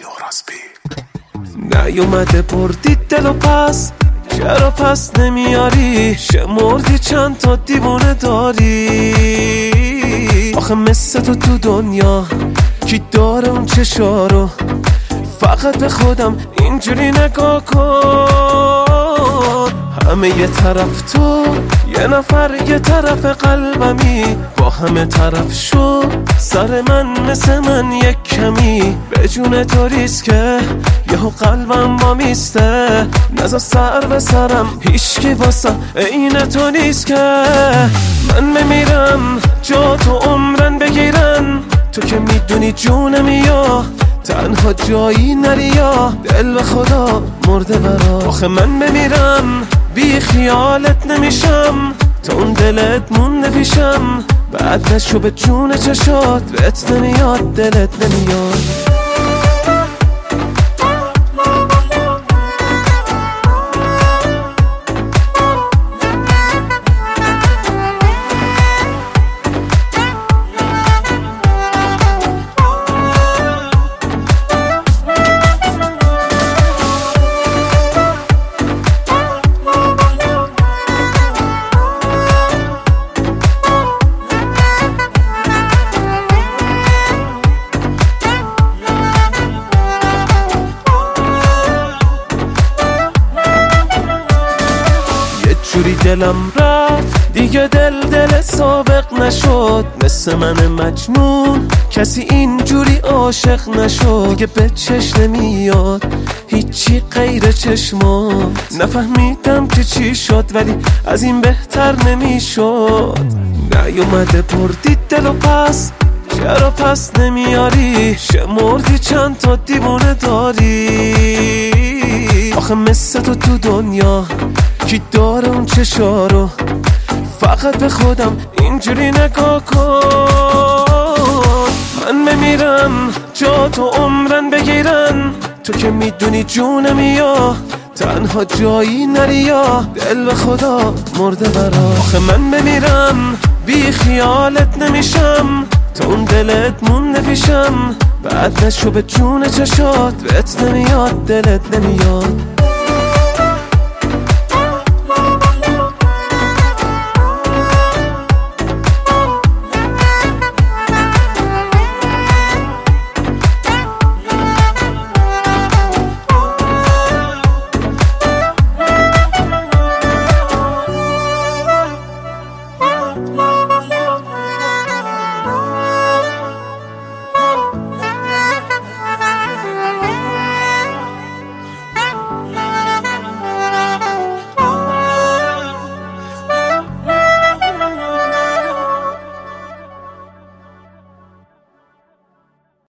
نیومده بردی دلو پس، چرا پس نمیاری؟ شمردی چند تا دیوونه داری؟ آخه مثل تو دنیا کی داره اون چشارو؟ فقط به خودم اینجوری نگاه کن. همه یه طرف تو، یه نفر یه طرف قلبمی، با همه طرف شو سر من مثل من یک کمی. به جون تو ریسکه یهو قلبم با میسته، نزا سر به سرم هیچکی واسه این تو نیست که. من بمیرم جا تو عمرن بگیرن، تو که میدونی جونمی یا تنها جایی نری یا دل به خدا مرده برا. آخه من بمیرم بی خیالت نمیشم، تا اون دلت مونده پیشم. بعد نشو به جون چشات، بهت نمیاد دلت نمیاد. جوری دلم رفت دیگه دل سابق نشد، مثل من مجنون کسی اینجوری عاشق نشد. دیگه به چشم نمیاد هیچی غیر چشمات، نفهمیدم که چی شد ولی از این بهتر نمیشد. نیومده بردی دلو پس، چرا پس نمیاری؟ شمردی چند تا دیوونه داری؟ آخه مثل تو دنیا کی داره اون چشارو؟ فقط به خودم اینجوری نگاه کن. من بمیرم جا تو عمرن بگیرن، تو که میدونی جونمی یا تنها جایی نری یا دل به خدا مرده برا. آخه من بمیرم بی خیالت نمیشم، تا اون دلت مونده پیشم. بعد نشو به جون چشات، بهت نمیاد دلت نمیاد.